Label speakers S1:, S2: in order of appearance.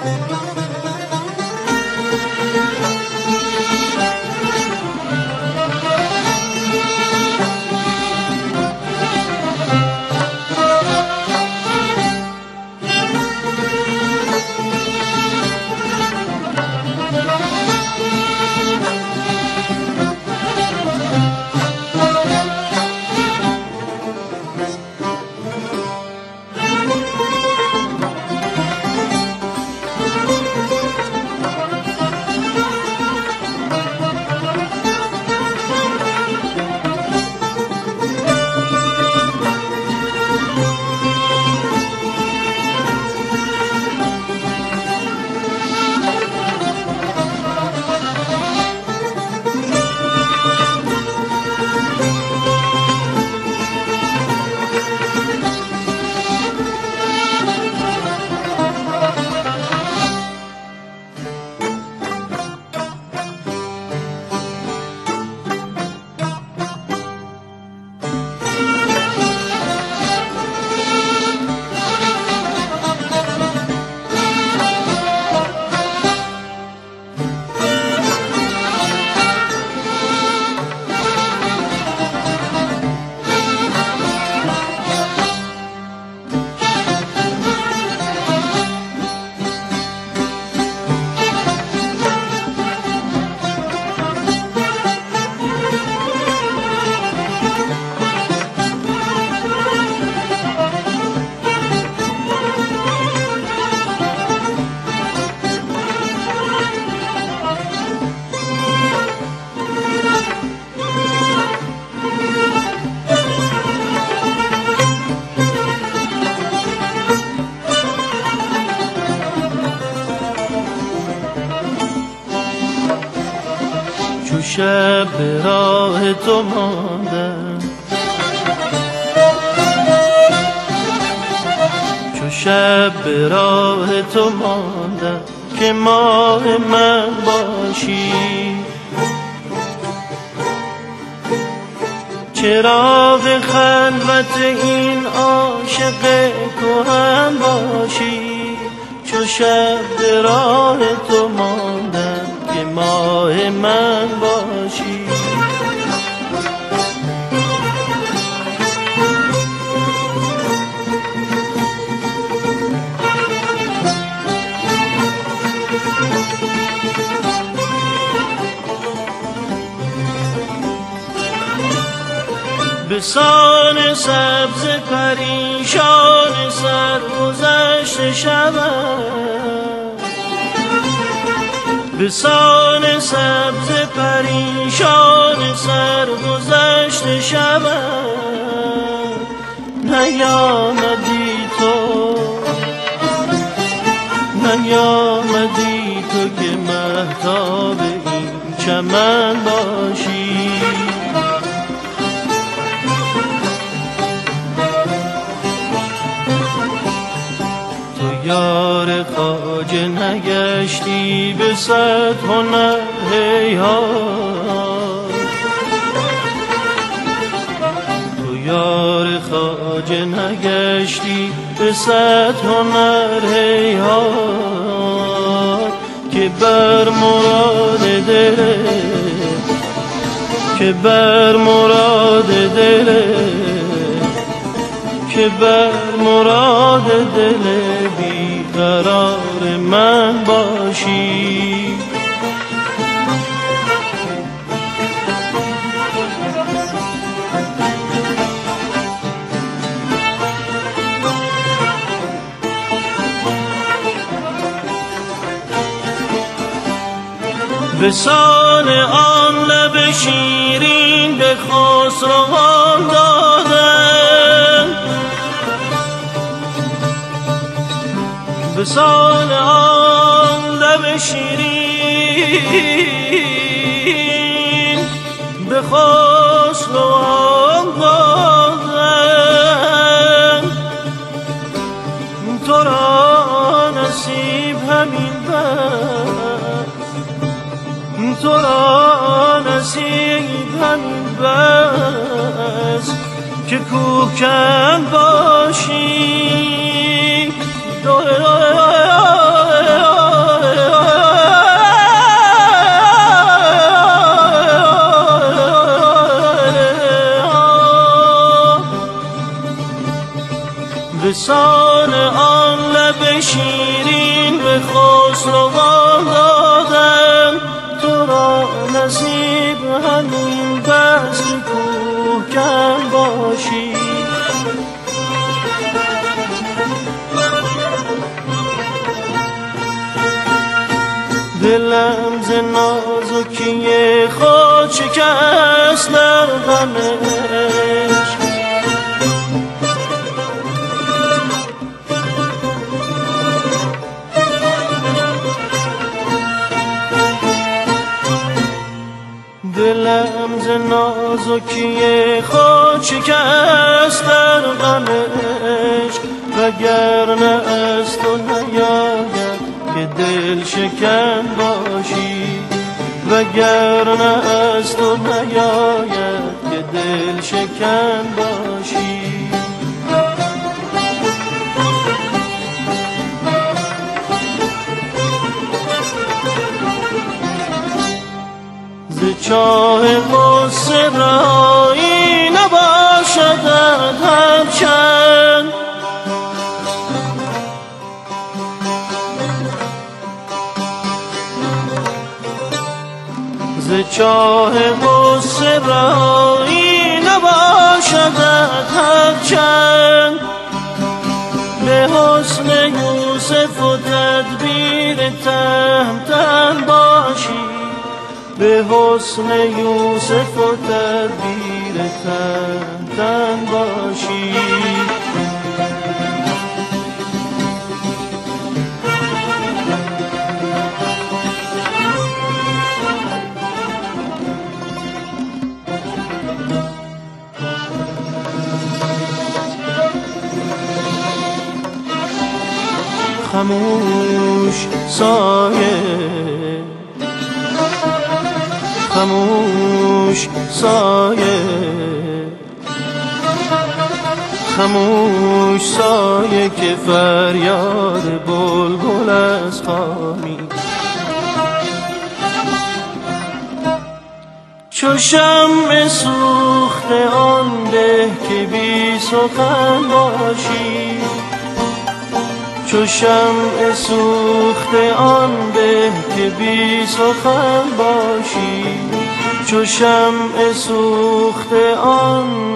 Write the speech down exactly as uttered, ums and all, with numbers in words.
S1: چو شب به راه تو ماندم، چو شب به راه تو ماندم که ماه من باشی. چراغ خلوت این عاشق کهن باشی. چو شب به راه تو ماندم که ماه من باشی. به سان سبز پریشان سرگذشت شبم، به سان سبز پریشان سرگذشت شبم. نیامدی تو، نیامدی تو که مهتاب این چمن باشی. یار خواجه نگشتی به صد هنر هیهات. تو یار خواجه نگشتی به صد هنر هیهات. که بر مراد دل، که بر مراد دل، که بر مراد دل بیقرار من باشی. وصال آن لب شیرین به خسروان دادم، وصال آن لب شیرین به خسروان دادم. تو را نصیب همین بس، تو را نصیب همین بس که کوکن باشی. شیرین به خسروان دادن، تو را نصیب همین بس که کوهکن باشی. دلم ز نازکی خود شکست در غم عشق، دلم ز نازکی خود شکست در غم عشق، وگرنه از تو نیاید که دل شکن باشی، وگرنه از تو نیاید که دل شکن باشی. ز چاه غصه رهایی نباشد هرچند، ز چاه غصه رهایی نباشد هرچند، به حسن یوسف و تدبیر تهمتن باشی، به حسن یوسف و تدبیر تهمتن باشی. خموش سایه، خموش سایه، خموش سایه که فریاد بلبل از خامی، چو شمع سوخته آن به که بی سخن باشی، چو شمع سوخته آن به که بی سخن باشی، چو شمع سوخته آن